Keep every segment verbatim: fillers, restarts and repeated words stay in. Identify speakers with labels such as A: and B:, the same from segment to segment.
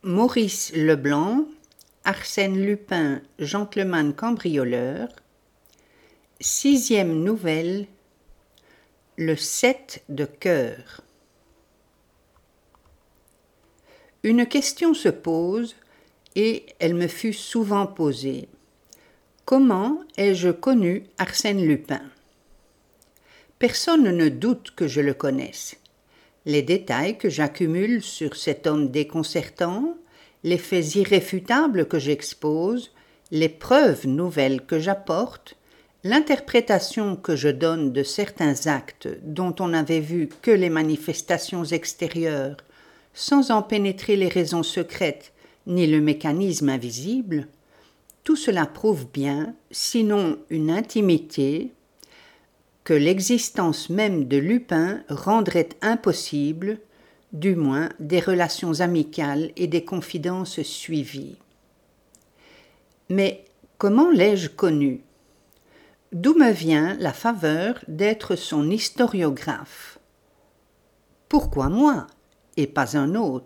A: Maurice Leblanc, Arsène Lupin, gentleman cambrioleur. Sixième nouvelle, le sept de cœur. Une question se pose, et elle me fut souvent posée. Comment ai-je connu Arsène Lupin ? Personne ne doute que je le connaisse. Les détails que j'accumule sur cet homme déconcertant, les faits irréfutables que j'expose, les preuves nouvelles que j'apporte, l'interprétation que je donne de certains actes dont on n'avait vu que les manifestations extérieures, sans en pénétrer les raisons secrètes ni le mécanisme invisible, tout cela prouve bien, sinon une intimité, que l'existence même de Lupin rendrait impossible, du moins des relations amicales et des confidences suivies. Mais comment l'ai-je connu ? D'où me vient la faveur d'être son historiographe ? Pourquoi moi et pas un autre ?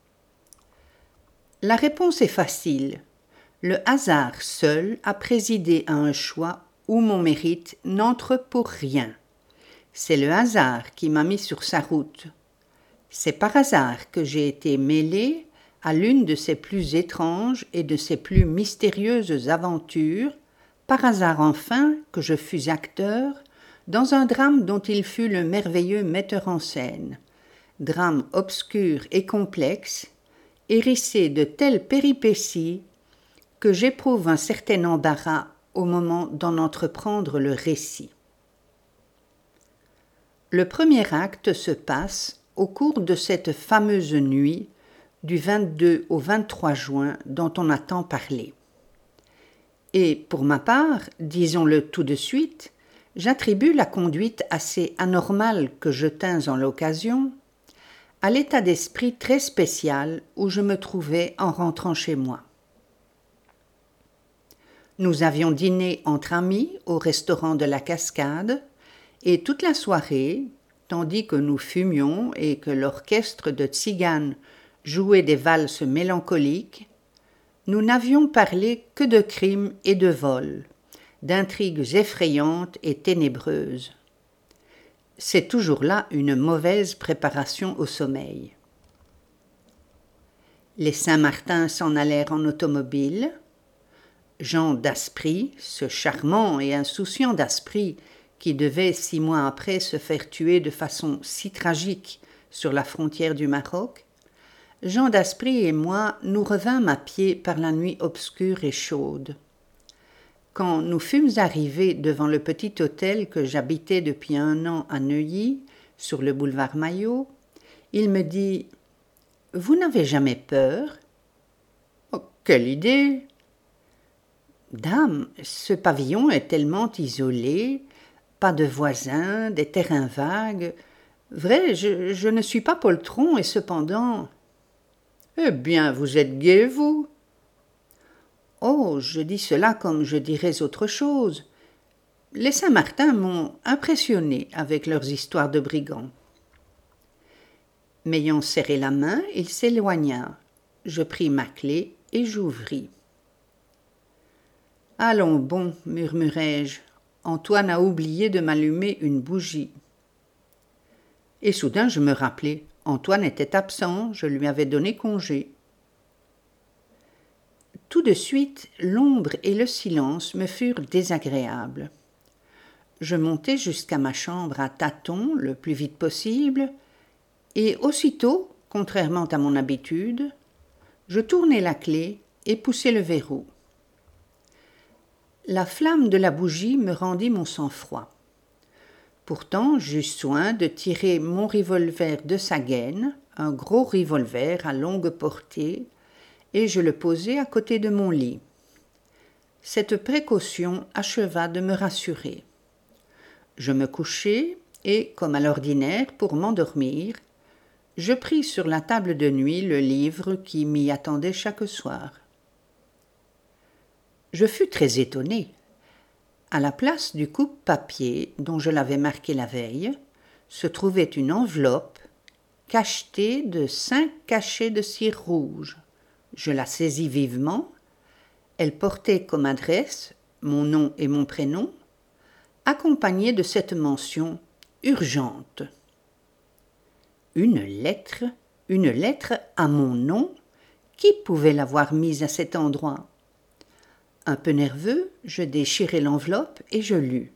A: La réponse est facile. Le hasard seul a présidé à un choix où mon mérite n'entre pour rien. C'est le hasard qui m'a mis sur sa route. C'est par hasard que j'ai été mêlé à l'une de ses plus étranges et de ses plus mystérieuses aventures, par hasard enfin que je fus acteur dans un drame dont il fut le merveilleux metteur en scène, drame obscur et complexe, hérissé de telles péripéties que j'éprouve un certain embarras au moment d'en entreprendre le récit. Le premier acte se passe au cours de cette fameuse nuit du vingt-deux au vingt-trois juin dont on a tant parlé. Et pour ma part, disons-le tout de suite, j'attribue la conduite assez anormale que je tins en l'occasion à l'état d'esprit très spécial où je me trouvais en rentrant chez moi. Nous avions dîné entre amis au restaurant de la Cascade et toute la soirée, tandis que nous fumions et que l'orchestre de tziganes jouait des valses mélancoliques, nous n'avions parlé que de crimes et de vols, d'intrigues effrayantes et ténébreuses. C'est toujours là une mauvaise préparation au sommeil. Les Saint-Martin s'en allèrent en automobile. Jean d'Aspry, ce charmant et insouciant d'Aspry qui devait six mois après se faire tuer de façon si tragique sur la frontière du Maroc, Jean d'Aspry et moi nous revînmes à pied par la nuit obscure et chaude. Quand nous fûmes arrivés devant le petit hôtel que j'habitais depuis un an à Neuilly, sur le boulevard Maillot, il me dit « Vous n'avez jamais peur ?»« Oh, quelle idée !»« Dame, ce pavillon est tellement isolé, pas de voisins, des terrains vagues. Vrai, je, je ne suis pas poltron et cependant... »« Eh bien, vous êtes gai, vous ?» ?»« Oh, je dis cela comme je dirais autre chose. Les Saint-Martin m'ont impressionné avec leurs histoires de brigands. » M'ayant serré la main, il s'éloigna. Je pris ma clé et j'ouvris. « Allons bon, murmurai-je, Antoine a oublié de m'allumer une bougie. » Et soudain je me rappelai, Antoine était absent, je lui avais donné congé. Tout de suite, l'ombre et le silence me furent désagréables. Je montai jusqu'à ma chambre à tâtons, le plus vite possible, et aussitôt, contrairement à mon habitude, je tournai la clé et poussai le verrou. La flamme de la bougie me rendit mon sang-froid. Pourtant, j'eus soin de tirer mon revolver de sa gaine, un gros revolver à longue portée, et je le posai à côté de mon lit. Cette précaution acheva de me rassurer. Je me couchai et, comme à l'ordinaire, pour m'endormir, je pris sur la table de nuit le livre qui m'y attendait chaque soir. Je fus très étonné. À la place du coupe-papier dont je l'avais marqué la veille, se trouvait une enveloppe cachetée de cinq cachets de cire rouge. Je la saisis vivement. Elle portait comme adresse mon nom et mon prénom, accompagnée de cette mention urgente. Une lettre, une lettre à mon nom, qui pouvait l'avoir mise à cet endroit? Un peu nerveux, je déchirai l'enveloppe et je lus.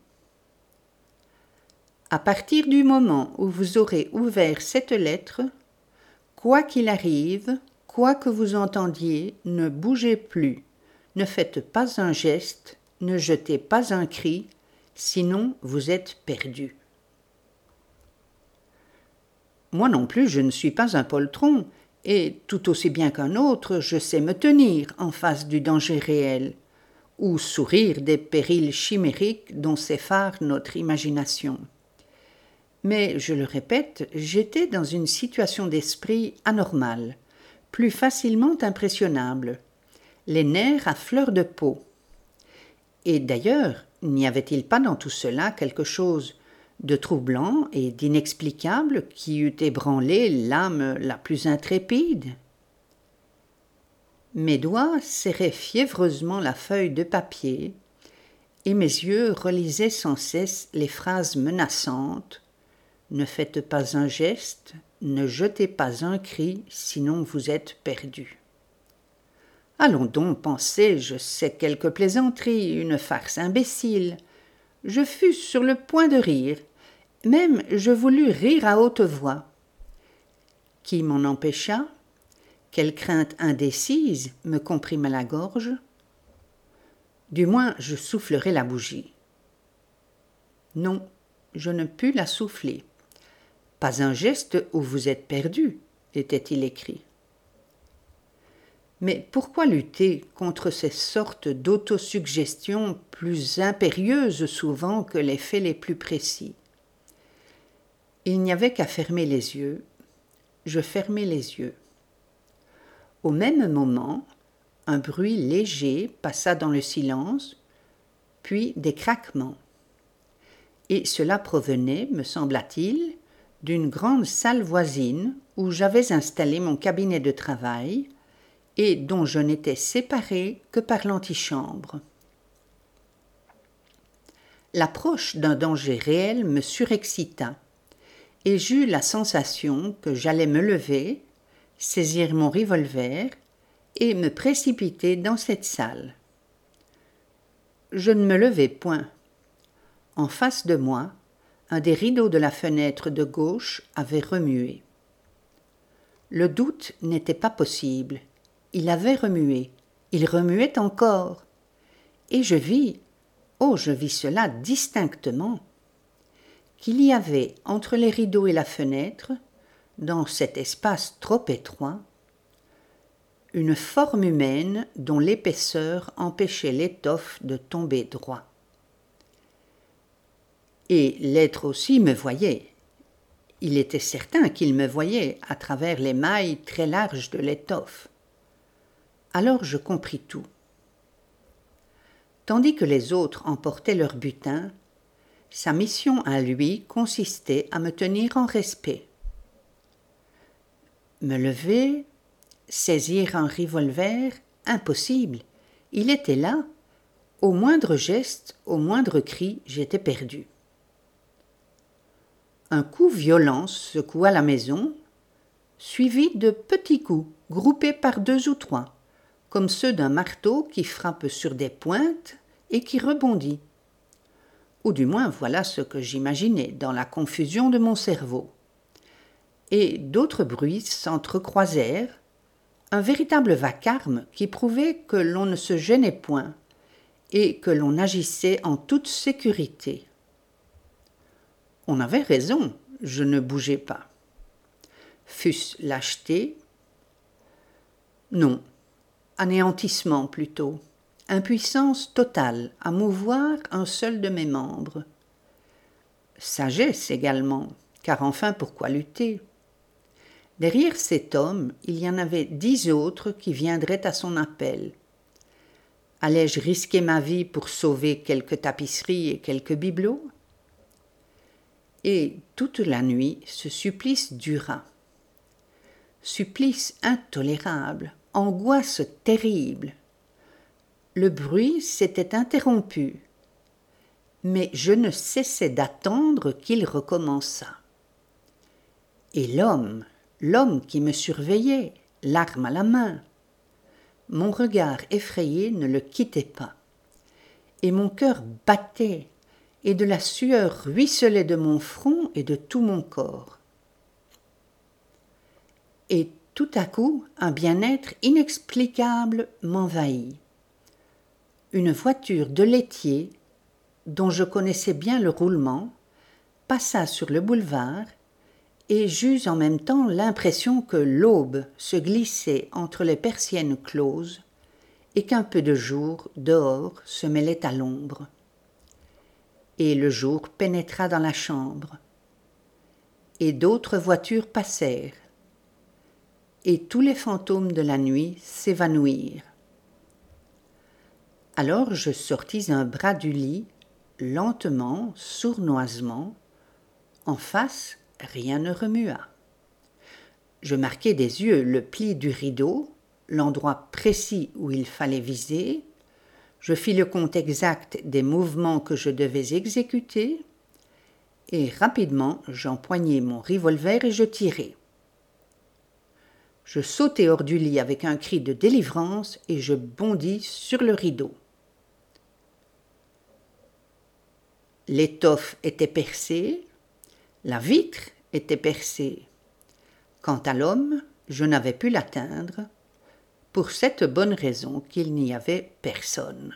A: À partir du moment où vous aurez ouvert cette lettre, quoi qu'il arrive, quoi que vous entendiez, ne bougez plus, ne faites pas un geste, ne jetez pas un cri, sinon vous êtes perdu. Moi non plus, je ne suis pas un poltron, et tout aussi bien qu'un autre, je sais me tenir en face du danger réel, ou sourire des périls chimériques dont s'effare notre imagination. Mais, je le répète, j'étais dans une situation d'esprit anormale, plus facilement impressionnable, les nerfs à fleur de peau. Et d'ailleurs, n'y avait-il pas dans tout cela quelque chose de troublant et d'inexplicable qui eût ébranlé l'âme la plus intrépide? Mes doigts serraient fiévreusement la feuille de papier et mes yeux relisaient sans cesse les phrases menaçantes. Ne faites pas un geste, ne jetez pas un cri, sinon vous êtes perdu. Allons donc, pensai-je, c'est quelque plaisanterie, une farce imbécile. Je fus sur le point de rire, même je voulus rire à haute voix. Qui m'en empêcha? Quelle crainte indécise me comprima la gorge? Du moins, je soufflerai la bougie. Non, je ne pus la souffler. Pas un geste où vous êtes perdu, était-il écrit. Mais pourquoi lutter contre ces sortes d'autosuggestions plus impérieuses souvent que les faits les plus précis? Il n'y avait qu'à fermer les yeux. Je fermai les yeux. Au même moment, un bruit léger passa dans le silence, puis des craquements. Et cela provenait, me sembla-t-il, d'une grande salle voisine où j'avais installé mon cabinet de travail et dont je n'étais séparé que par l'antichambre. L'approche d'un danger réel me surexcita et j'eus la sensation que j'allais me lever, saisir mon revolver et me précipiter dans cette salle. Je ne me levai point. En face de moi, un des rideaux de la fenêtre de gauche avait remué. Le doute n'était pas possible. Il avait remué. Il remuait encore. Et je vis, oh, je vis cela distinctement, qu'il y avait entre les rideaux et la fenêtre, dans cet espace trop étroit, une forme humaine dont l'épaisseur empêchait l'étoffe de tomber droit. Et l'être aussi me voyait. Il était certain qu'il me voyait à travers les mailles très larges de l'étoffe. Alors je compris tout. Tandis que les autres emportaient leur butin, sa mission à lui consistait à me tenir en respect. Me lever, saisir un revolver, impossible. Il était là. Au moindre geste, au moindre cri, j'étais perdu. Un coup violent secoua la maison, suivi de petits coups, groupés par deux ou trois, comme ceux d'un marteau qui frappe sur des pointes et qui rebondit. Ou du moins voilà ce que j'imaginais dans la confusion de mon cerveau. Et d'autres bruits s'entrecroisèrent, un véritable vacarme qui prouvait que l'on ne se gênait point et que l'on agissait en toute sécurité. On avait raison, je ne bougeais pas. Fût-ce lâcheté? Non, anéantissement plutôt, impuissance totale à mouvoir un seul de mes membres. Sagesse également, car enfin pourquoi lutter? Derrière cet homme, il y en avait dix autres qui viendraient à son appel. Allais-je risquer ma vie pour sauver quelques tapisseries et quelques bibelots? Et toute la nuit, ce supplice dura. Supplice intolérable, angoisse terrible. Le bruit s'était interrompu, mais je ne cessais d'attendre qu'il recommençât. Et l'homme, l'homme qui me surveillait, l'arme à la main, mon regard effrayé ne le quittait pas, et mon cœur battait, et de la sueur ruisselait de mon front et de tout mon corps. Et tout à coup, un bien-être inexplicable m'envahit. Une voiture de laitier, dont je connaissais bien le roulement, passa sur le boulevard et j'eus en même temps l'impression que l'aube se glissait entre les persiennes closes et qu'un peu de jour dehors se mêlait à l'ombre. Et le jour pénétra dans la chambre, et d'autres voitures passèrent, et tous les fantômes de la nuit s'évanouirent. Alors je sortis un bras du lit, lentement, sournoisement. En face, rien ne remua. Je marquai des yeux le pli du rideau, l'endroit précis où il fallait viser. Je fis le compte exact des mouvements que je devais exécuter, et rapidement j'empoignai mon revolver et je tirai. Je sautai hors du lit avec un cri de délivrance et je bondis sur le rideau. L'étoffe était percée, la vitre était percée. Quant à l'homme, je n'avais pu l'atteindre, pour cette bonne raison qu'il n'y avait personne.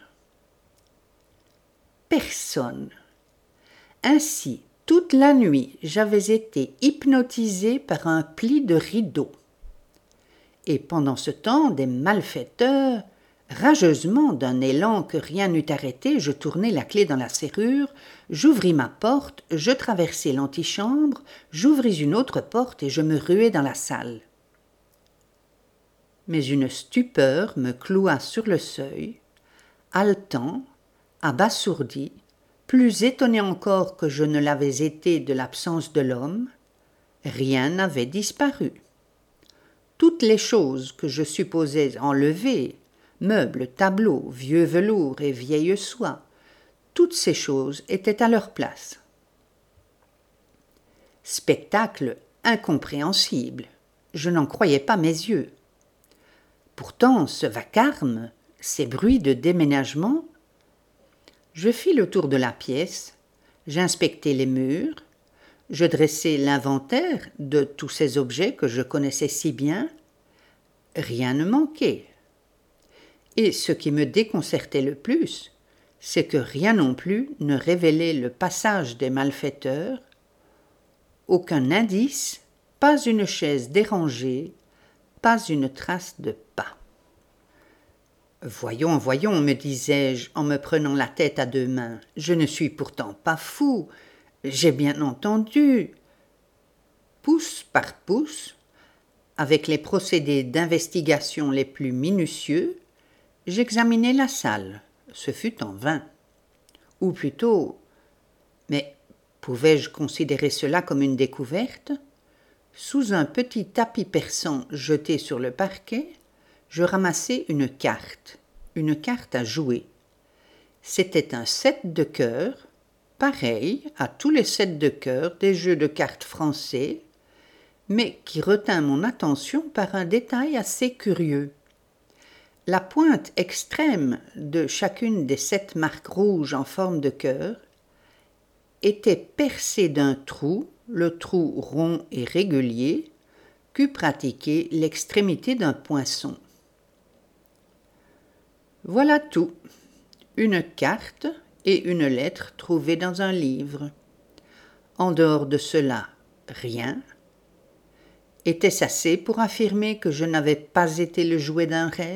A: Personne. Ainsi, toute la nuit, j'avais été hypnotisé par un pli de rideau. Et pendant ce temps, des malfaiteurs, rageusement, d'un élan que rien n'eût arrêté, je tournai la clé dans la serrure, j'ouvris ma porte, je traversai l'antichambre, j'ouvris une autre porte et je me ruai dans la salle. Mais une stupeur me cloua sur le seuil, haletant, abasourdi, plus étonné encore que je ne l'avais été de l'absence de l'homme, rien n'avait disparu. Toutes les choses que je supposais enlevées, meubles, tableaux, vieux velours et vieilles soies, toutes ces choses étaient à leur place. Spectacle incompréhensible, je n'en croyais pas mes yeux. Pourtant, ce vacarme, ces bruits de déménagement, je fis le tour de la pièce, j'inspectai les murs, je dressai l'inventaire de tous ces objets que je connaissais si bien. Rien ne manquait. Et ce qui me déconcertait le plus, c'est que rien non plus ne révélait le passage des malfaiteurs, aucun indice, pas une chaise dérangée, pas une trace de pas. Voyons, voyons, me disais-je en me prenant la tête à deux mains, je ne suis pourtant pas fou, j'ai bien entendu. Pouce par pouce, avec les procédés d'investigation les plus minutieux, j'examinai la salle. Ce fut en vain. Ou plutôt, mais pouvais-je considérer cela comme une découverte ? Sous un petit tapis persan jeté sur le parquet, je ramassai une carte, une carte à jouer. C'était un set de cœurs, pareil à tous les sets de cœurs des jeux de cartes français, mais qui retint mon attention par un détail assez curieux. La pointe extrême de chacune des sept marques rouges en forme de cœur était percée d'un trou, le trou rond et régulier, qu'eût pratiqué l'extrémité d'un poinçon. Voilà tout. Une carte et une lettre trouvée dans un livre. En dehors de cela, rien. Était-ce assez pour affirmer que je n'avais pas été le jouet d'un rêve ?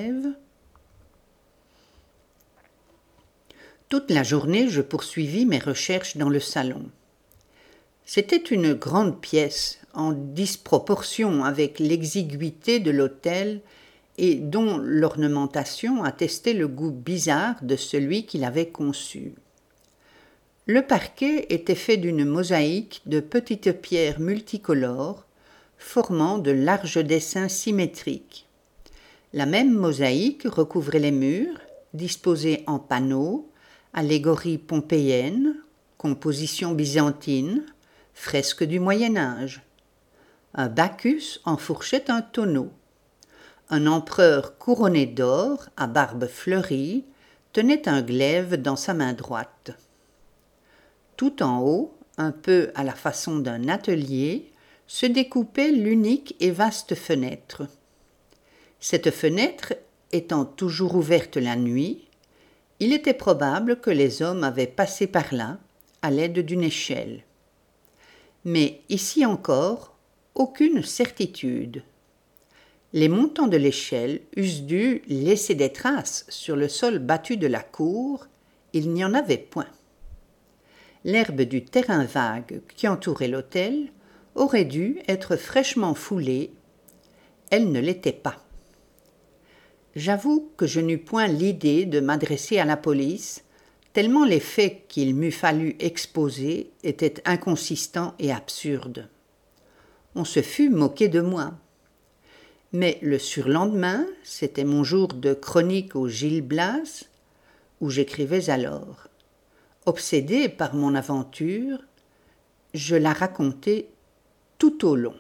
A: Toute la journée, je poursuivis mes recherches dans le salon. C'était une grande pièce, en disproportion avec l'exiguïté de l'hôtel et dont l'ornementation attestait le goût bizarre de celui qui l'avait conçu. Le parquet était fait d'une mosaïque de petites pierres multicolores, formant de larges dessins symétriques. La même mosaïque recouvrait les murs, disposée en panneaux, allégories pompéennes, compositions byzantines, fresques du Moyen-Âge. Un Bacchus enfourchait un tonneau. Un empereur couronné d'or, à barbe fleurie, tenait un glaive dans sa main droite. Tout en haut, un peu à la façon d'un atelier, se découpait l'unique et vaste fenêtre. Cette fenêtre étant toujours ouverte la nuit, il était probable que les hommes avaient passé par là à l'aide d'une échelle. Mais ici encore, aucune certitude. Les montants de l'échelle eussent dû laisser des traces sur le sol battu de la cour, il n'y en avait point. L'herbe du terrain vague qui entourait l'autel aurait dû être fraîchement foulée, elle ne l'était pas. J'avoue que je n'eus point l'idée de m'adresser à la police, tellement les faits qu'il m'eût fallu exposer étaient inconsistants et absurdes. On se fût moqué de moi. Mais le surlendemain, c'était mon jour de chronique au Gil Blas, où j'écrivais alors. Obsédé par mon aventure, je la racontai tout au long.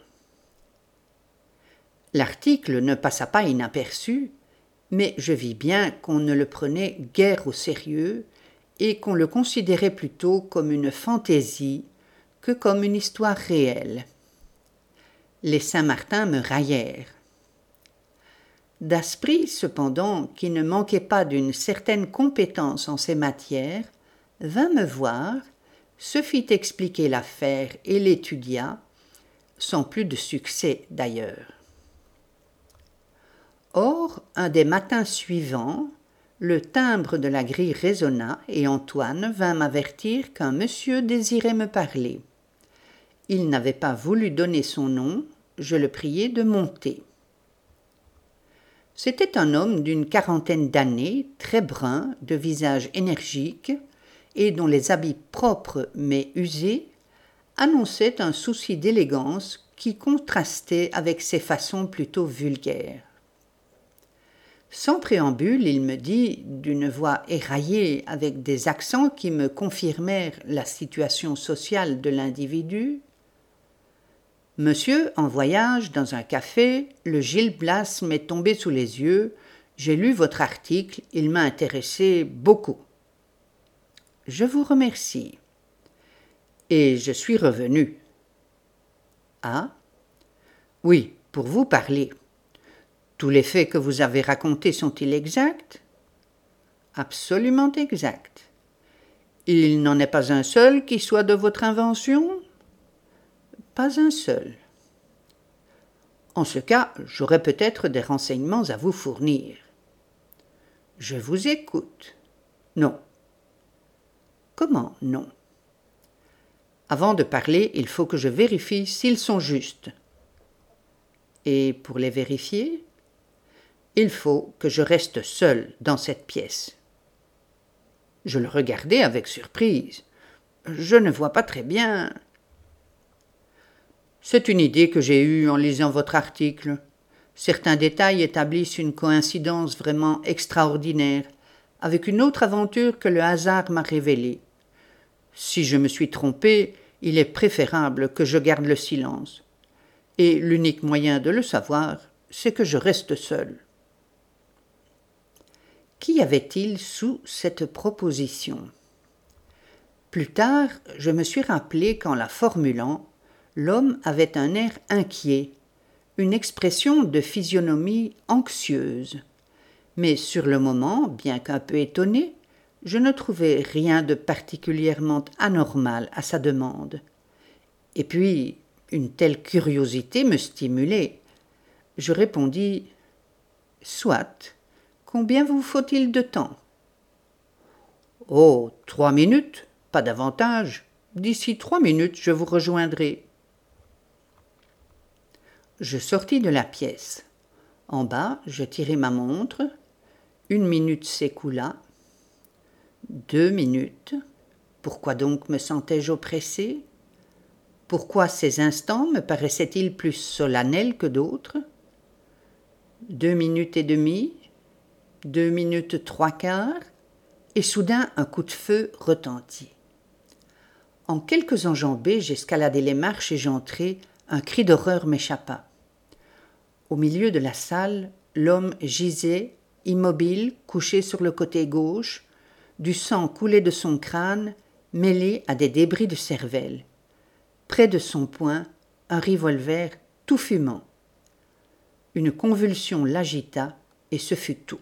A: L'article ne passa pas inaperçu, mais je vis bien qu'on ne le prenait guère au sérieux et qu'on le considérait plutôt comme une fantaisie que comme une histoire réelle. Les Saint-Martin me raillèrent. Daspry, cependant, qui ne manquait pas d'une certaine compétence en ces matières, vint me voir, se fit expliquer l'affaire et l'étudia, sans plus de succès d'ailleurs. Or, un des matins suivants, le timbre de la grille résonna et Antoine vint m'avertir qu'un monsieur désirait me parler. Il n'avait pas voulu donner son nom, je le priai de monter. C'était un homme d'une quarantaine d'années, très brun, de visage énergique, et dont les habits propres mais usés annonçaient un souci d'élégance qui contrastait avec ses façons plutôt vulgaires. Sans préambule, il me dit, d'une voix éraillée avec des accents qui me confirmèrent la situation sociale de l'individu: « Monsieur, en voyage, dans un café, le Gil Blas m'est tombé sous les yeux, j'ai lu votre article, il m'a intéressé beaucoup. » « Je vous remercie. Et je suis revenu. »« Ah ? Oui, pour vous parler. Tous les faits que vous avez racontés sont-ils exacts ? » ?»« Absolument exacts. Il n'en est pas un seul qui soit de votre invention ? » ?»« Pas un seul. » »« En ce cas, j'aurais peut-être des renseignements à vous fournir. »« Je vous écoute. »« Non. » »« Comment non ? » ?»« Avant de parler, il faut que je vérifie s'ils sont justes. »« Et pour les vérifier ? » ?»« Il faut que je reste seul dans cette pièce. » Je le regardai avec surprise. « Je ne vois pas très bien. » »« C'est une idée que j'ai eue en lisant votre article. Certains détails établissent une coïncidence vraiment extraordinaire avec une autre aventure que le hasard m'a révélée. Si je me suis trompé, il est préférable que je garde le silence. Et l'unique moyen de le savoir, c'est que je reste seul. Qu'y avait-il sous cette proposition ? Plus tard, je me suis rappelé qu'en la formulant, l'homme avait un air inquiet, une expression de physionomie anxieuse. Mais sur le moment, bien qu'un peu étonné, je ne trouvai rien de particulièrement anormal à sa demande. Et puis, une telle curiosité me stimulait. Je répondis « Soit, combien vous faut-il de temps ?»« Oh, trois minutes, pas davantage. D'ici trois minutes, je vous rejoindrai. » Je sortis de la pièce. En bas, je tirai ma montre. Une minute s'écoula. Deux minutes. Pourquoi donc me sentais-je oppressé ? Pourquoi ces instants me paraissaient-ils plus solennels que d'autres ? deux minutes et demie, deux minutes trois quarts, et soudain un coup de feu retentit. En quelques enjambées, j'escaladai les marches et j'entrai, un cri d'horreur m'échappa. Au milieu de la salle, l'homme gisait, immobile, couché sur le côté gauche, du sang coulait de son crâne, mêlé à des débris de cervelle. Près de son poing, un revolver tout fumant. Une convulsion l'agita et ce fut tout.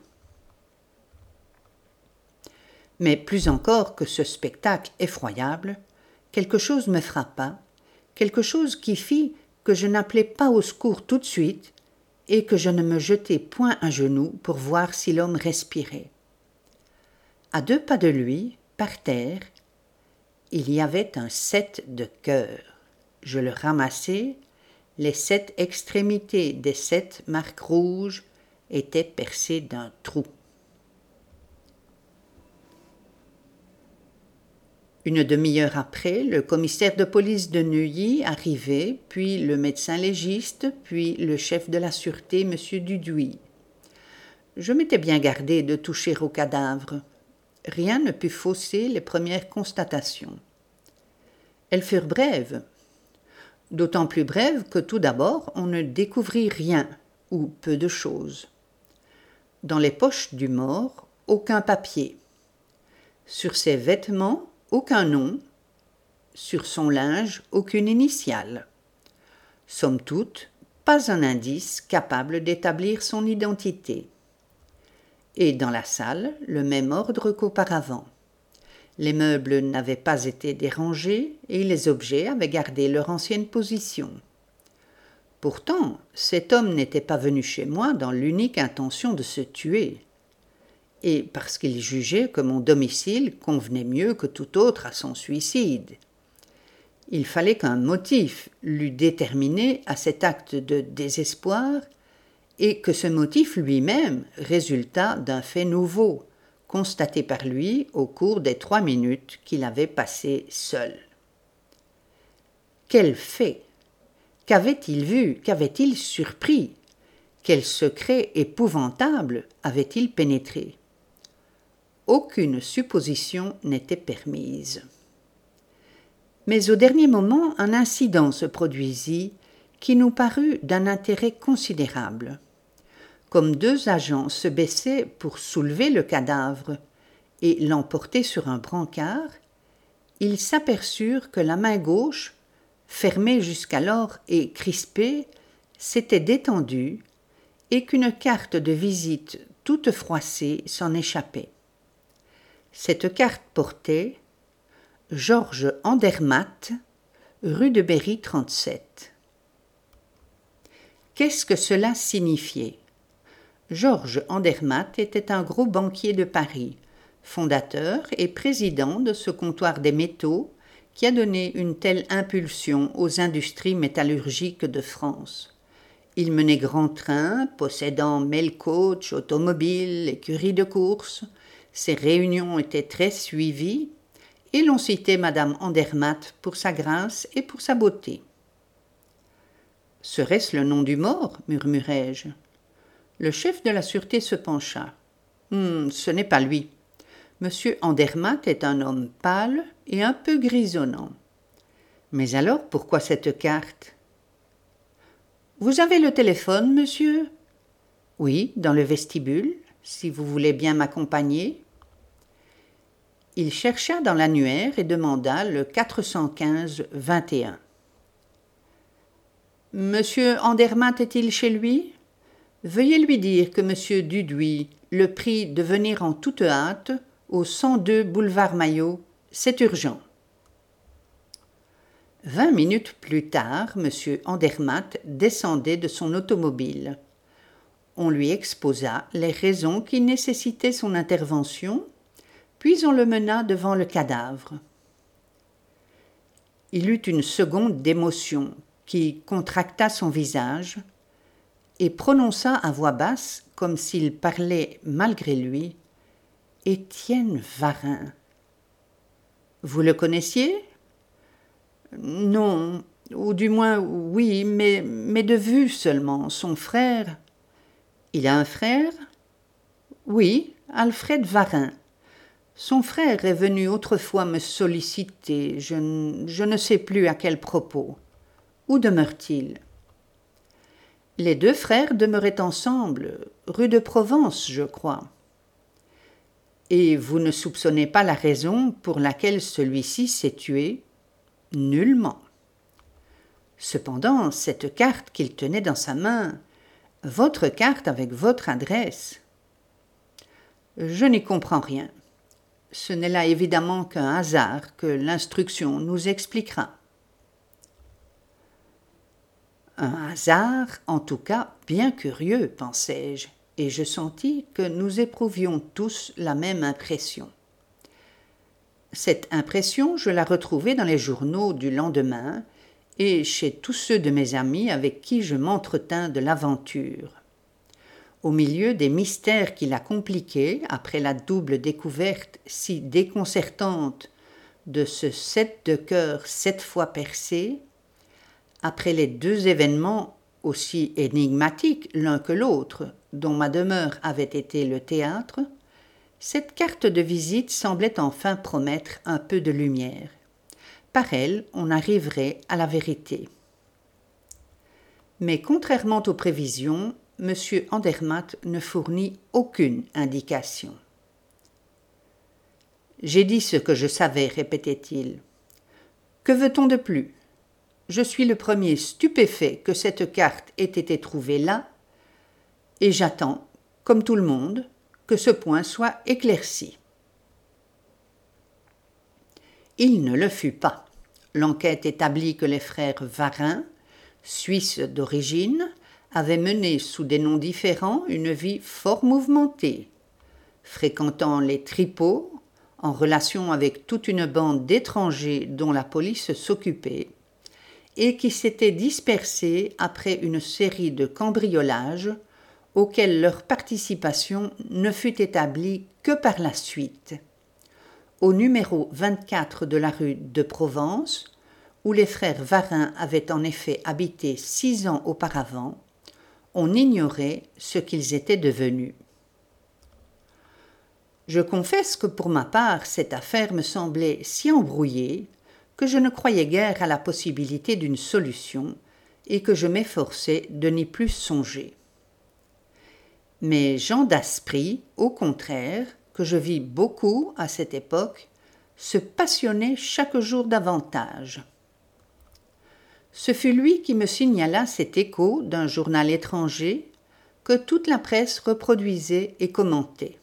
A: Mais plus encore que ce spectacle effroyable, quelque chose me frappa, quelque chose qui fit que je n'appelai pas au secours tout de suite et que je ne me jetai point à genoux pour voir si l'homme respirait. À deux pas de lui, par terre, il y avait un sept de cœur. Je le ramassai, les sept extrémités des sept marques rouges étaient percées d'un trou. Une demi-heure après, le commissaire de police de Neuilly arrivait, puis le médecin légiste, puis le chef de la sûreté, M. Duduy. Je m'étais bien gardé de toucher au cadavre. Rien ne put fausser les premières constatations. Elles furent brèves, d'autant plus brèves que tout d'abord on ne découvrit rien, ou peu de choses. Dans les poches du mort, aucun papier. Sur ses vêtements, aucun nom, sur son linge, aucune initiale. Somme toute, pas un indice capable d'établir son identité. Et dans la salle, le même ordre qu'auparavant. Les meubles n'avaient pas été dérangés et les objets avaient gardé leur ancienne position. Pourtant, cet homme n'était pas venu chez moi dans l'unique intention de se tuer. Et parce qu'il jugeait que mon domicile convenait mieux que tout autre à son suicide. Il fallait qu'un motif l'eût déterminé à cet acte de désespoir et que ce motif lui-même résultât d'un fait nouveau, constaté par lui au cours des trois minutes qu'il avait passées seul. Quel fait? Qu'avait-il vu? Qu'avait-il surpris? Quel secret épouvantable avait-il pénétré? Aucune supposition n'était permise. Mais au dernier moment, un incident se produisit qui nous parut d'un intérêt considérable. Comme deux agents se baissaient pour soulever le cadavre et l'emporter sur un brancard, ils s'aperçurent que la main gauche, fermée jusqu'alors et crispée, s'était détendue et qu'une carte de visite toute froissée s'en échappait. Cette carte portait « Georges Andermatt, rue de Berry trente-sept ». Qu'est-ce que cela signifiait? Georges Andermatt était un gros banquier de Paris, fondateur et président de ce comptoir des métaux qui a donné une telle impulsion aux industries métallurgiques de France. Il menait grand train, possédant mail coach, automobile, écurie de course. Ses réunions étaient très suivies et l'on citait Madame Andermatt pour sa grâce et pour sa beauté. « Serait-ce le nom du mort ?» murmurai-je. Le chef de la sûreté se pencha. Hum, « Ce n'est pas lui. Monsieur Andermatt est un homme pâle et un peu grisonnant. Mais alors, pourquoi cette carte ? » « Vous avez le téléphone, monsieur ? » ?»« Oui, dans le vestibule, si vous voulez bien m'accompagner. » Il chercha dans l'annuaire et demanda le quatre cent quinze vingt et un. « Monsieur Andermatt est-il chez lui ? Veuillez lui dire que monsieur Duduy le prie de venir en toute hâte au cent deux boulevard Maillot. C'est urgent. » Vingt minutes plus tard, monsieur Andermatt descendait de son automobile. On lui exposa les raisons qui nécessitaient son intervention, puis on le mena devant le cadavre. Il eut une seconde d'émotion qui contracta son visage et prononça à voix basse, comme s'il parlait malgré lui, « Étienne Varin. » « Vous le connaissiez ? » ?»« Non, ou du moins oui, mais, mais de vue seulement. Son frère. » Il a un frère? Oui, Alfred Varin. Son frère est venu autrefois me solliciter, je, n- je ne sais plus à quel propos. Où demeure-t-il? Les deux frères demeuraient ensemble, rue de Provence, je crois. Et vous ne soupçonnez pas la raison pour laquelle celui-ci s'est tué? Nullement. Cependant, cette carte qu'il tenait dans sa main, votre carte avec votre adresse. Je n'y comprends rien. Ce n'est là évidemment qu'un hasard que l'instruction nous expliquera. Un hasard, en tout cas, bien curieux, pensai-je, et je sentis que nous éprouvions tous la même impression. Cette impression, je la retrouvai dans les journaux du lendemain et chez tous ceux de mes amis avec qui je m'entretins de l'aventure. Au milieu des mystères qui la compliquaient, après la double découverte si déconcertante de ce sept de cœur sept fois percé, après les deux événements aussi énigmatiques l'un que l'autre, dont ma demeure avait été le théâtre, cette carte de visite semblait enfin promettre un peu de lumière. Par elle, on arriverait à la vérité. Mais contrairement aux prévisions, M. Andermatt ne fournit aucune indication. « J'ai dit ce que je savais, répétait-il. Que veut-on de plus? Je suis le premier stupéfait que cette carte ait été trouvée là, et j'attends, comme tout le monde, que ce point soit éclairci. » Il ne le fut pas. L'enquête établit que les frères Varin, Suisses d'origine, avaient mené sous des noms différents une vie fort mouvementée, fréquentant les tripots, en relation avec toute une bande d'étrangers dont la police s'occupait, et qui s'étaient dispersés après une série de cambriolages auxquels leur participation ne fut établie que par la suite. Au numéro vingt-quatre de la rue de Provence, où les frères Varin avaient en effet habité six ans auparavant, on ignorait ce qu'ils étaient devenus. Je confesse que pour ma part, cette affaire me semblait si embrouillée que je ne croyais guère à la possibilité d'une solution et que je m'efforçais de n'y plus songer. Mais Jean d'Aspry, au contraire, que je vis beaucoup à cette époque, se passionnait chaque jour davantage. Ce fut lui qui me signala cet écho d'un journal étranger que toute la presse reproduisait et commentait.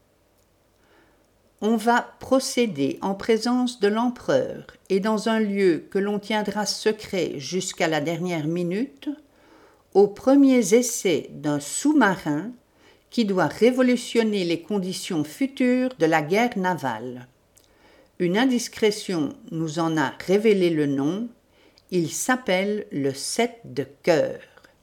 A: On va procéder en présence de l'empereur et dans un lieu que l'on tiendra secret jusqu'à la dernière minute, aux premiers essais d'un sous-marin qui doit révolutionner les conditions futures de la guerre navale. Une indiscrétion nous en a révélé le nom, il s'appelle le sept de cœur.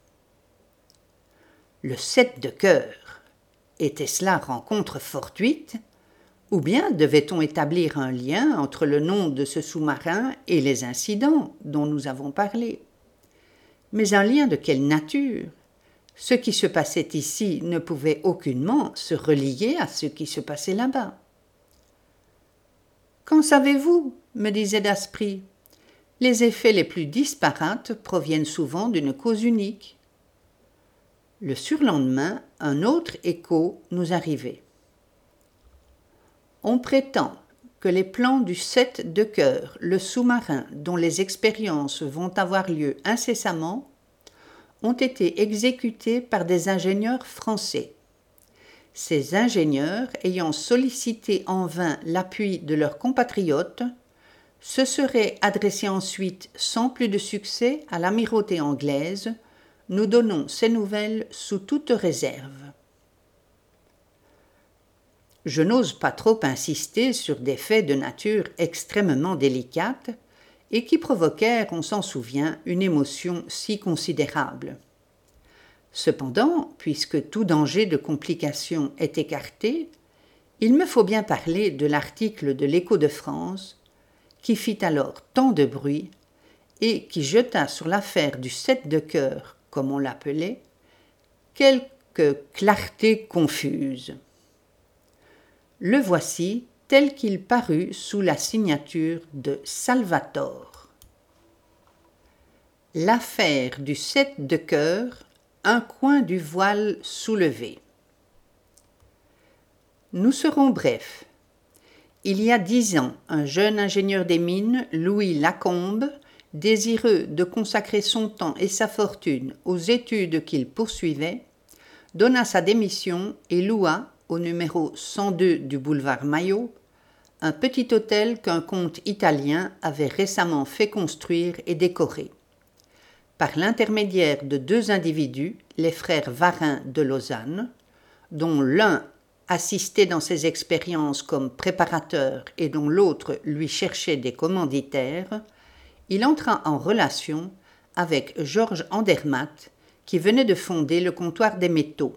A: Le sept de cœur, était-ce là rencontre fortuite? Ou bien devait-on établir un lien entre le nom de ce sous-marin et les incidents dont nous avons parlé? Mais un lien de quelle nature? Ce qui se passait ici ne pouvait aucunement se relier à ce qui se passait là-bas. « Qu'en savez-vous » me disait Daspry. « Les effets les plus disparates proviennent souvent d'une cause unique. » Le surlendemain, un autre écho nous arrivait. On prétend que les plans du sept de cœur, le sous-marin dont les expériences vont avoir lieu incessamment, ont été exécutés par des ingénieurs français. Ces ingénieurs, ayant sollicité en vain l'appui de leurs compatriotes, se seraient adressés ensuite sans plus de succès à l'amirauté anglaise. Nous donnons ces nouvelles sous toute réserve. Je n'ose pas trop insister sur des faits de nature extrêmement délicate et qui provoquèrent, on s'en souvient, une émotion si considérable. Cependant, puisque tout danger de complication est écarté, il me faut bien parler de l'article de l'Écho de France qui fit alors tant de bruit et qui jeta sur l'affaire du sept de cœur, comme on l'appelait, quelques quelque clarté confuse. Le voici tel qu'il parut sous la signature de Salvator. L'affaire du sept de cœur, un coin du voile soulevé. Nous serons brefs. Il y a dix ans, un jeune ingénieur des mines, Louis Lacombe, désireux de consacrer son temps et sa fortune aux études qu'il poursuivait, donna sa démission et loua, au numéro cent deux du boulevard Maillot, un petit hôtel qu'un comte italien avait récemment fait construire et décorer. Par l'intermédiaire de deux individus, les frères Varin de Lausanne, dont l'un assistait dans ses expériences comme préparateur et dont l'autre lui cherchait des commanditaires, il entra en relation avec Georges Andermatt, qui venait de fonder le comptoir des métaux.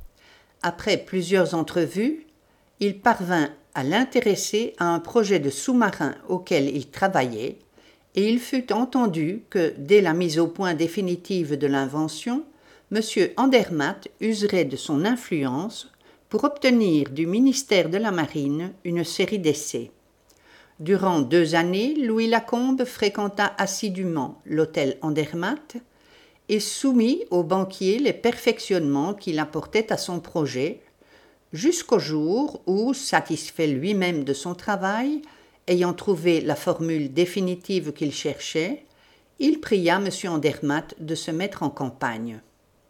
A: Après plusieurs entrevues, il parvint à l'intéresser à un projet de sous-marin auquel il travaillait, et il fut entendu que, dès la mise au point définitive de l'invention, M. Andermatt userait de son influence pour obtenir du ministère de la Marine une série d'essais. Durant deux années, Louis Lacombe fréquenta assidûment l'hôtel Andermatt et soumit au banquier les perfectionnements qu'il apportait à son projet, jusqu'au jour où, satisfait lui-même de son travail, ayant trouvé la formule définitive qu'il cherchait, il pria M. Andermatt de se mettre en campagne.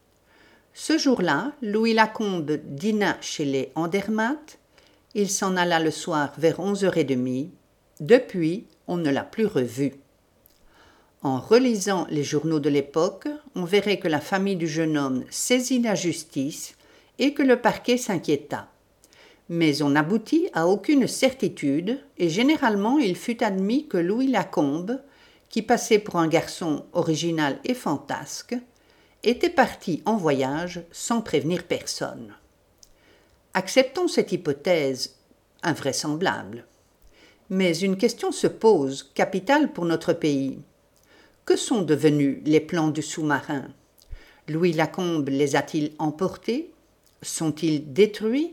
A: Ce jour-là, Louis Lacombe dîna chez les Andermatt. Il s'en alla le soir vers onze heures trente. Depuis, on ne l'a plus revu. En relisant les journaux de l'époque, on verrait que la famille du jeune homme saisit la justice et que le parquet s'inquiéta. Mais on n'aboutit à aucune certitude et généralement il fut admis que Louis Lacombe, qui passait pour un garçon original et fantasque, était parti en voyage sans prévenir personne. Acceptons cette hypothèse invraisemblable. Mais une question se pose, capitale pour notre pays. Que sont devenus les plans du sous-marin? Louis Lacombe les a-t-il emportés? Sont-ils détruits?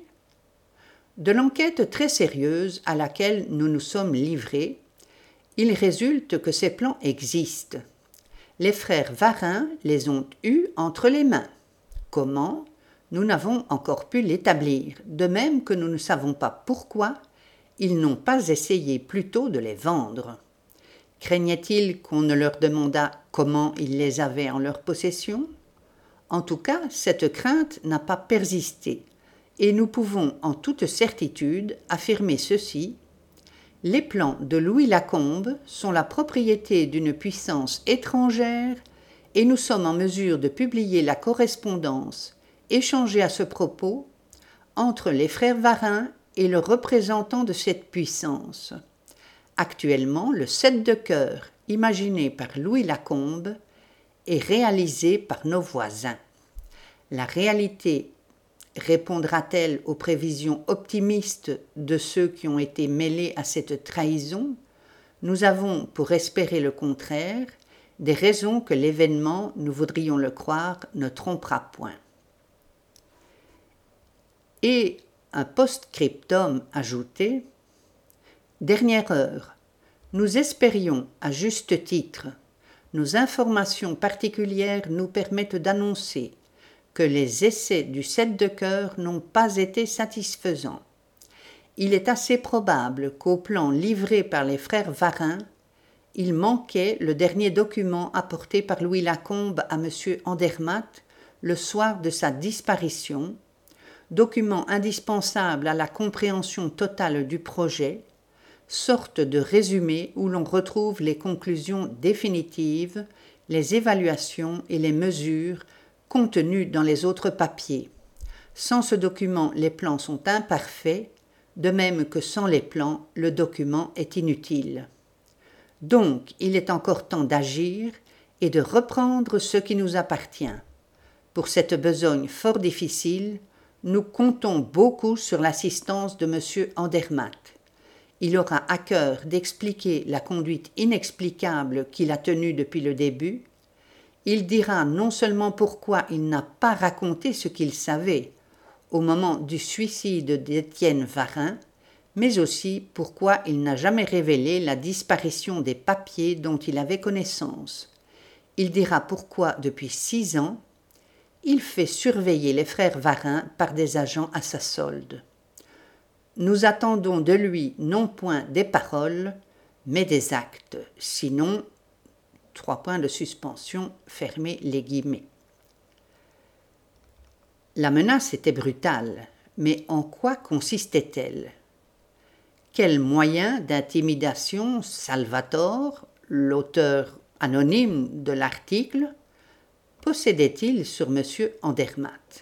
A: De l'enquête très sérieuse à laquelle nous nous sommes livrés, il résulte que ces plans existent. Les frères Varin les ont eus entre les mains. Comment? Nous n'avons encore pu l'établir, de même que nous ne savons pas pourquoi ils n'ont pas essayé plutôt de les vendre. Craignaient-ils qu'on ne leur demandât comment ils les avaient en leur possession? En tout cas, cette crainte n'a pas persisté, et nous pouvons en toute certitude affirmer ceci: les plans de Louis Lacombe sont la propriété d'une puissance étrangère et nous sommes en mesure de publier la correspondance échangée à ce propos entre les frères Varin et le représentant de cette puissance. Actuellement, le sept de cœur, imaginé par Louis Lacombe, est réalisé par nos voisins. La réalité répondra-t-elle aux prévisions optimistes de ceux qui ont été mêlés à cette trahison? Nous avons, pour espérer le contraire, des raisons que l'événement, nous voudrions le croire, ne trompera point. Et un post-scriptum ajouté: dernière heure, nous espérions, à juste titre, nos informations particulières nous permettent d'annoncer que les essais du sept de cœur n'ont pas été satisfaisants. Il est assez probable qu'au plan livré par les frères Varin, il manquait le dernier document apporté par Louis Lacombe à M. Andermatt le soir de sa disparition, document indispensable à la compréhension totale du projet, sorte de résumé où l'on retrouve les conclusions définitives, les évaluations et les mesures contenues dans les autres papiers. Sans ce document, les plans sont imparfaits, de même que sans les plans, le document est inutile. Donc, il est encore temps d'agir et de reprendre ce qui nous appartient. Pour cette besogne fort difficile, nous comptons beaucoup sur l'assistance de M. Andermatt. Il aura à cœur d'expliquer la conduite inexplicable qu'il a tenue depuis le début. il dira non seulement pourquoi il n'a pas raconté ce qu'il savait au moment du suicide d'Étienne Varin, mais aussi pourquoi il n'a jamais révélé la disparition des papiers dont il avait connaissance. Il dira pourquoi, depuis six ans, il fait surveiller les frères Varin par des agents à sa solde. Nous attendons de lui non point des paroles, mais des actes, sinon, trois points de suspension, fermez les guillemets. La menace était brutale, mais en quoi consistait-elle? Quels moyens d'intimidation Salvatore, l'auteur anonyme de l'article, possédait-il sur M. Andermatt?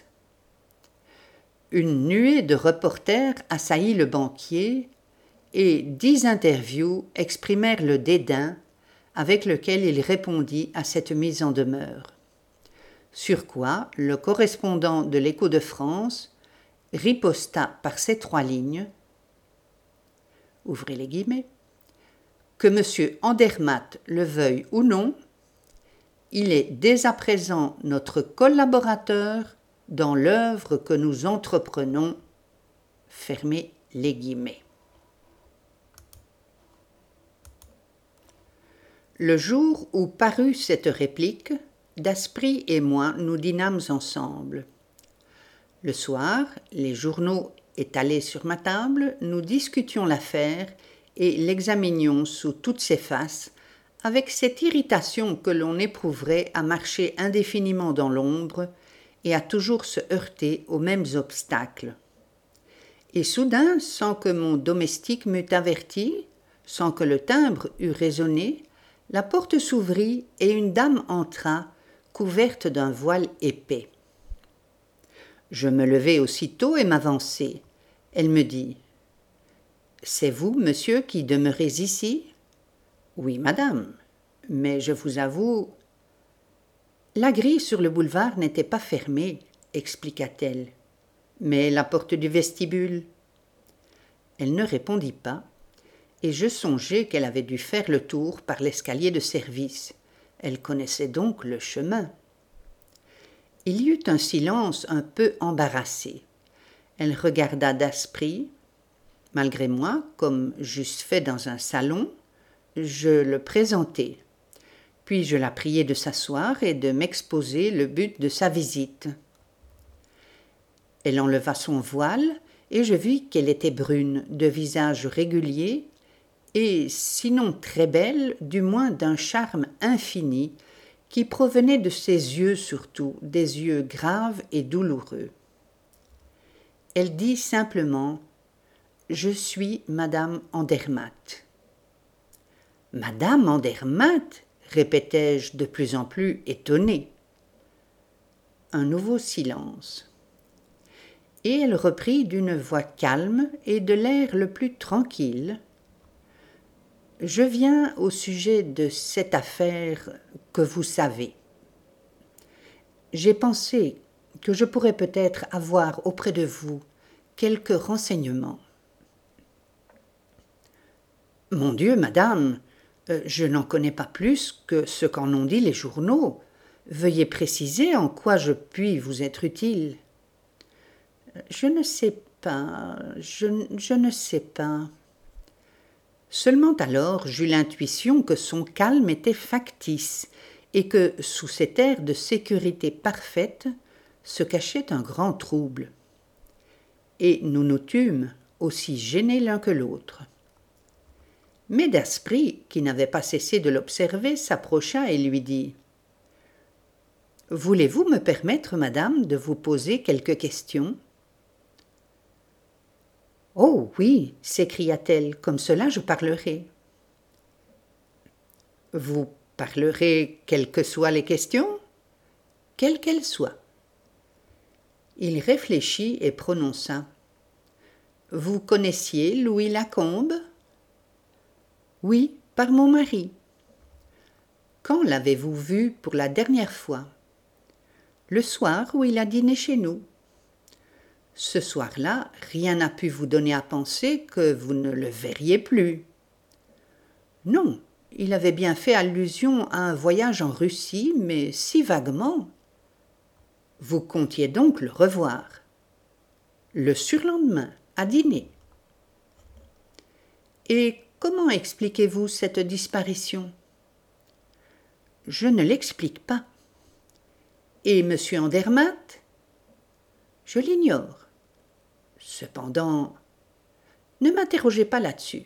A: Une nuée de reporters assaillit le banquier et dix interviews exprimèrent le dédain avec lequel il répondit à cette mise en demeure. Sur quoi le correspondant de l'Écho de France riposta par ces trois lignes, ouvrez les guillemets, que M. Andermatt le veuille ou non, il est dès à présent notre collaborateur dans l'œuvre que nous entreprenons, fermez les guillemets. Le jour où parut cette réplique, Daspry et moi nous dînâmes ensemble. Le soir, les journaux étalés sur ma table, nous discutions l'affaire et l'examinions sous toutes ses faces, avec cette irritation que l'on éprouverait à marcher indéfiniment dans l'ombre et à toujours se heurter aux mêmes obstacles. Et soudain, sans que mon domestique m'eût averti, sans que le timbre eût résonné, la porte s'ouvrit et une dame entra, couverte d'un voile épais. Je me levai aussitôt et m'avançai. Elle me dit « C'est vous, monsieur, qui demeurez ici ?»« Oui, madame, mais je vous avoue… » La grille sur le boulevard n'était pas fermée, expliqua-t-elle. Mais la porte du vestibule? Elle ne répondit pas, et je songeai qu'elle avait dû faire le tour par l'escalier de service. Elle connaissait donc le chemin. Il y eut un silence un peu embarrassé. Elle regarda Daspry. Malgré moi, comme j'eusse fait dans un salon, je le présentai. Puis je la priai de s'asseoir et de m'exposer le but de sa visite. Elle enleva son voile et je vis qu'elle était brune, de visage régulier et, sinon très belle, du moins d'un charme infini qui provenait de ses yeux surtout, des yeux graves et douloureux. Elle dit simplement « Je suis Madame Andermatt ». « Madame Andermatt » répétai-je de plus en plus étonné. Un nouveau silence. Et elle reprit d'une voix calme et de l'air le plus tranquille. « Je viens au sujet de cette affaire que vous savez. J'ai pensé que je pourrais peut-être avoir auprès de vous quelques renseignements. »« Mon Dieu, madame, je n'en connais pas plus que ce qu'en ont dit les journaux. Veuillez préciser en quoi je puis vous être utile. »« Je ne sais pas, je, je ne sais pas. » Seulement alors j'eus l'intuition que son calme était factice et que, sous cet air de sécurité parfaite, se cachait un grand trouble. Et nous nous tûmes, aussi gênés l'un que l'autre. Mais Daspry, qui n'avait pas cessé de l'observer, s'approcha et lui dit « Voulez-vous me permettre, madame, de vous poser quelques questions ?»« Oh oui, s'écria-t-elle, comme cela je parlerai. »« Vous parlerez quelles que soient les questions ?»« Quelles qu'elles soient. » Il réfléchit et prononça. « Vous connaissiez Louis Lacombe ?»« Oui, par mon mari. »« Quand l'avez-vous vu pour la dernière fois ?»« Le soir où il a dîné chez nous. » Ce soir-là, rien n'a pu vous donner à penser que vous ne le verriez plus. Non, il avait bien fait allusion à un voyage en Russie, mais si vaguement. Vous comptiez donc le revoir. Le surlendemain, à dîner. Et comment expliquez-vous cette disparition? Je ne l'explique pas. Et M. Andermatt? Je l'ignore. Cependant, ne m'interrogez pas là-dessus.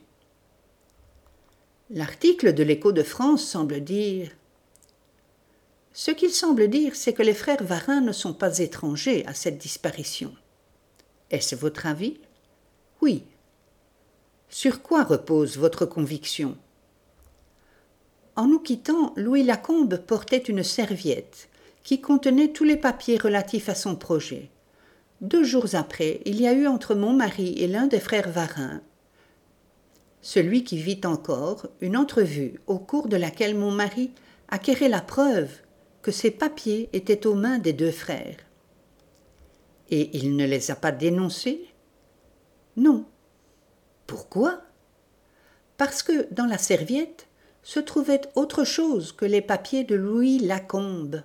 A: L'article de l'Écho de France semble dire... Ce qu'il semble dire, c'est que les frères Varin ne sont pas étrangers à cette disparition. Est-ce votre avis? Oui. Sur quoi repose votre conviction? En nous quittant, Louis Lacombe portait une serviette qui contenait tous les papiers relatifs à son projet. Deux jours après, il y a eu entre mon mari et l'un des frères Varin, celui qui vit encore, une entrevue au cours de laquelle mon mari acquérait la preuve que ces papiers étaient aux mains des deux frères. Et il ne les a pas dénoncés? Non. Pourquoi? Parce que dans la serviette se trouvait autre chose que les papiers de Louis Lacombe.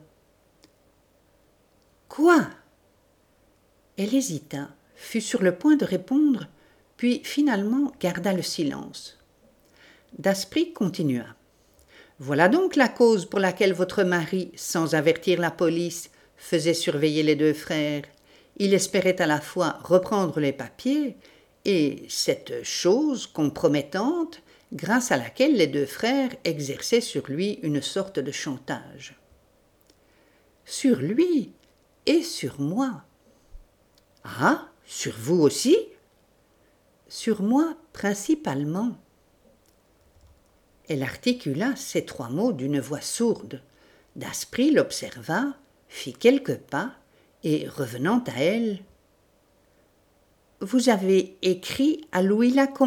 A: Quoi? Elle hésita, fut sur le point de répondre, puis finalement garda le silence. Daspry continua. Voilà donc la cause pour laquelle votre mari, sans avertir la police, faisait surveiller les deux frères. Il espérait à la fois reprendre les papiers et cette chose compromettante grâce à laquelle les deux frères exerçaient sur lui une sorte de chantage. Sur lui et sur moi. Ah, sur vous aussi? Sur moi principalement. Elle articula ces trois mots d'une voix sourde. Daspry l'observa, fit quelques pas, et revenant à elle, « Vous avez écrit à Louis Lacombe ?»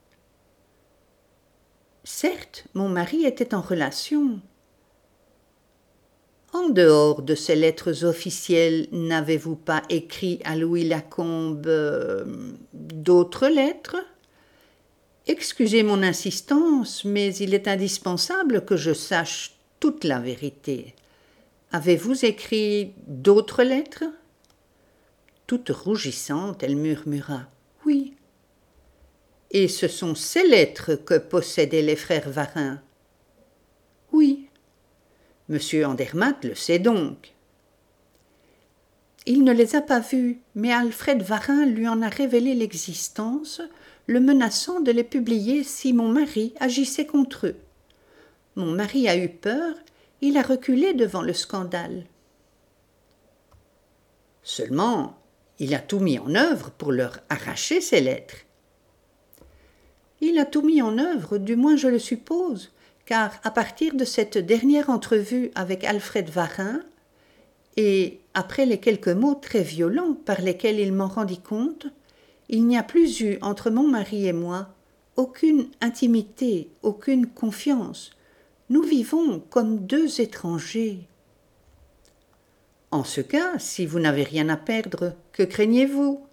A: Certes, mon mari était en relation. En dehors de ces lettres officielles, n'avez-vous pas écrit à Louis Lacombe euh, d'autres lettres? Excusez mon insistance, mais il est indispensable que je sache toute la vérité. Avez-vous écrit d'autres lettres? Toute rougissante, elle murmura « Oui ». Et ce sont ces lettres que possédaient les frères Varin? Oui. Monsieur Andermatt le sait donc. Il ne les a pas vues, mais Alfred Varin lui en a révélé l'existence, le menaçant de les publier si mon mari agissait contre eux. Mon mari a eu peur, il a reculé devant le scandale. Seulement, il a tout mis en œuvre pour leur arracher ces lettres. Il a tout mis en œuvre, du moins je le suppose, car à partir de cette dernière entrevue avec Alfred Varin, et après les quelques mots très violents par lesquels il m'en rendit compte, il n'y a plus eu entre mon mari et moi aucune intimité, aucune confiance. Nous vivons comme deux étrangers. En ce cas, si vous n'avez rien à perdre, que craignez-vous?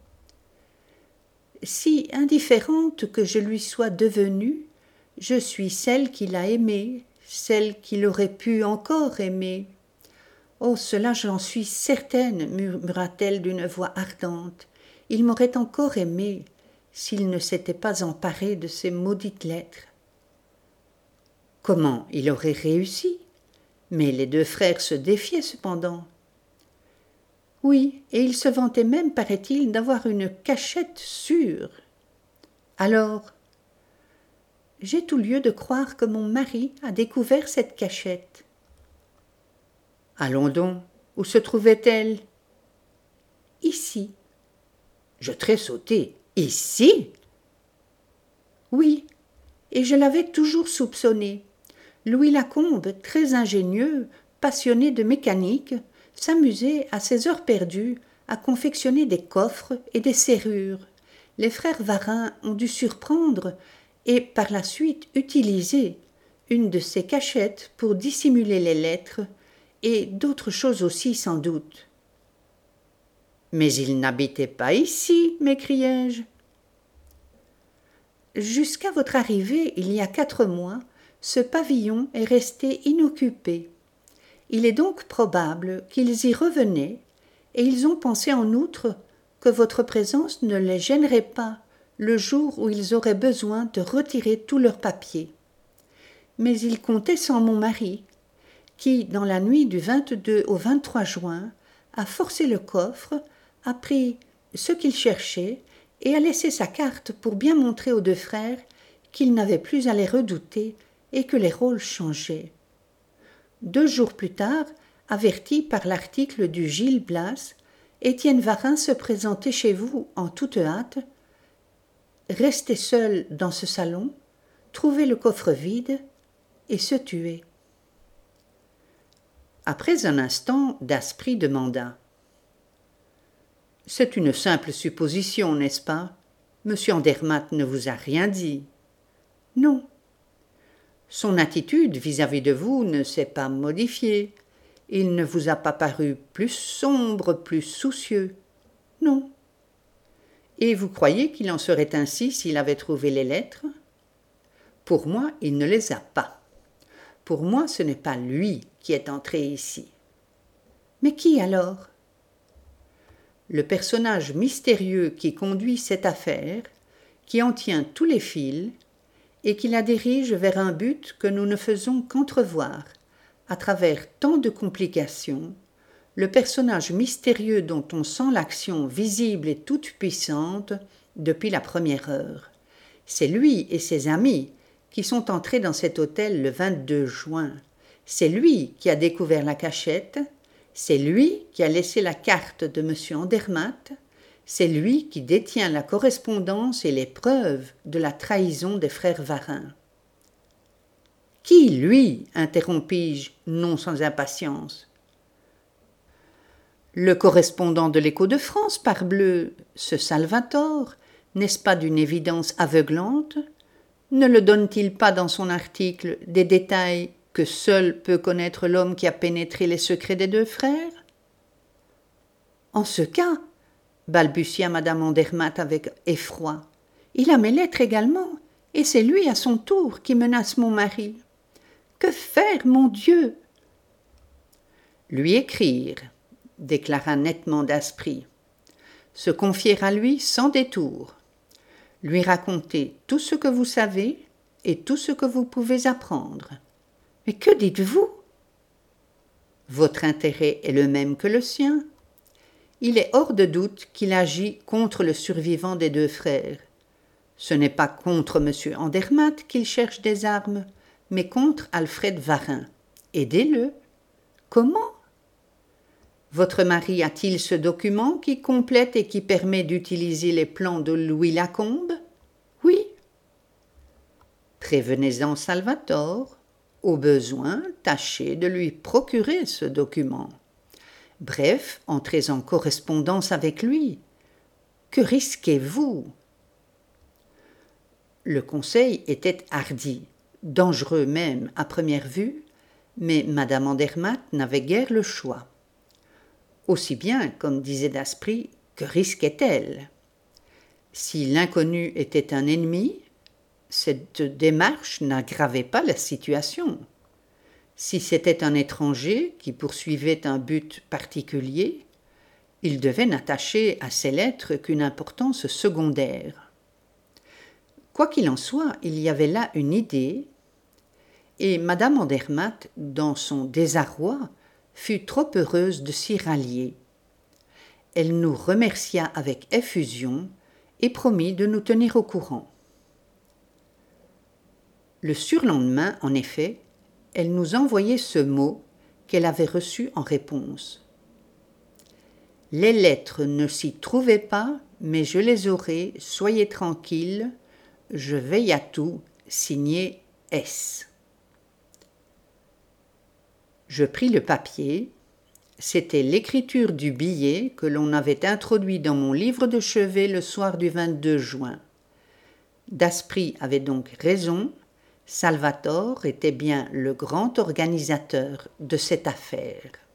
A: Si indifférente que je lui sois devenue, je suis celle qu'il a aimée, celle qu'il aurait pu encore aimer. Oh, cela j'en suis certaine, murmura-t-elle d'une voix ardente. Il m'aurait encore aimée s'il ne s'était pas emparé de ces maudites lettres. Comment il aurait réussi? Mais les deux frères se défiaient cependant. Oui, et il se vantait même, paraît-il, d'avoir une cachette sûre. Alors, j'ai tout lieu de croire que mon mari a découvert cette cachette. Allons donc, où se trouvait-elle? Ici. Je tressautai. Ici? Oui, et je l'avais toujours soupçonné. Louis Lacombe, très ingénieux, passionné de mécanique, s'amusait à ses heures perdues à confectionner des coffres et des serrures. Les frères Varin ont dû surprendre et par la suite utiliser une de ces cachettes pour dissimuler les lettres et d'autres choses aussi sans doute. « Mais il n'habitait pas ici, m'écriai-je. Jusqu'à votre arrivée, il y a quatre mois, ce pavillon est resté inoccupé. Il est donc probable qu'ils y revenaient, et ils ont pensé en outre que votre présence ne les gênerait pas le jour où ils auraient besoin de retirer tous leurs papiers. Mais ils comptaient sans mon mari, qui, dans la nuit du vingt-deux au vingt-trois juin, a forcé le coffre, a pris ce qu'il cherchait et a laissé sa carte pour bien montrer aux deux frères qu'ils n'avaient plus à les redouter et que les rôles changeaient. Deux jours plus tard, averti par l'article du Gil Blas, Étienne Varin se présentait chez vous en toute hâte, restait seul dans ce salon, trouvait le coffre vide et se tuait. Après un instant, Daspry demanda: « C'est une simple supposition, n'est-ce pas? Monsieur Andermatt ne vous a rien dit. »« Non. » »« Son attitude vis-à-vis de vous ne s'est pas modifiée. Il ne vous a pas paru plus sombre, plus soucieux. »« Non. » »« Et vous croyez qu'il en serait ainsi s'il avait trouvé les lettres? » ?»« Pour moi, il ne les a pas. Pour moi, ce n'est pas lui qui est entré ici. »« Mais qui alors ? » ?»« Le personnage mystérieux qui conduit cette affaire, qui en tient tous les fils, et qui la dirige vers un but que nous ne faisons qu'entrevoir, à travers tant de complications, le personnage mystérieux dont on sent l'action visible et toute puissante depuis la première heure. C'est lui et ses amis qui sont entrés dans cet hôtel le vingt-deux juin. C'est lui qui a découvert la cachette, c'est lui qui a laissé la carte de monsieur Andermatt, c'est lui qui détient la correspondance et les preuves de la trahison des frères Varin. « Qui, lui ?» interrompis-je, non sans impatience. « Le correspondant de l'Écho de France, parbleu, ce Salvator, n'est-ce pas d'une évidence aveuglante? Ne le donne-t-il pas dans son article des détails que seul peut connaître l'homme qui a pénétré les secrets des deux frères? » « En ce cas, balbutia madame Andermatt avec effroi, il a mes lettres également, et c'est lui à son tour qui menace mon mari. Que faire, mon Dieu? Lui écrire, déclara nettement Daspry, se confier à lui sans détour, lui raconter tout ce que vous savez et tout ce que vous pouvez apprendre. Mais que dites-vous? Votre intérêt est le même que le sien. Il est hors de doute qu'il agit contre le survivant des deux frères. Ce n'est pas contre monsieur Andermatt qu'il cherche des armes, mais contre Alfred Varin. Aidez-le. Comment? Votre mari a-t-il ce document qui complète et qui permet d'utiliser les plans de Louis Lacombe? Oui. Prévenez-en Salvator. Au besoin, tâchez de lui procurer ce document. Bref, entrez en correspondance avec lui. Que risquez-vous? Le conseil était hardi, dangereux même à première vue, mais madame Andermatt n'avait guère le choix. Aussi bien, comme disait Daspry, que risquait-elle? Si l'inconnu était un ennemi, cette démarche n'aggravait pas la situation. Si c'était un étranger qui poursuivait un but particulier, il devait n'attacher à ces lettres qu'une importance secondaire. Quoi qu'il en soit, il y avait là une idée, et madame Andermatt, dans son désarroi, fut trop heureuse de s'y rallier. Elle nous remercia avec effusion et promit de nous tenir au courant. Le surlendemain, en effet, elle nous envoyait ce mot qu'elle avait reçu en réponse. « Les lettres ne s'y trouvaient pas, mais je les aurai, soyez tranquille, je veille à tout, signé S. » Je pris le papier. C'était l'écriture du billet que l'on avait introduit dans mon livre de chevet le soir du vingt-deux juin. Daspry avait donc raison. Salvator était bien le grand organisateur de cette affaire.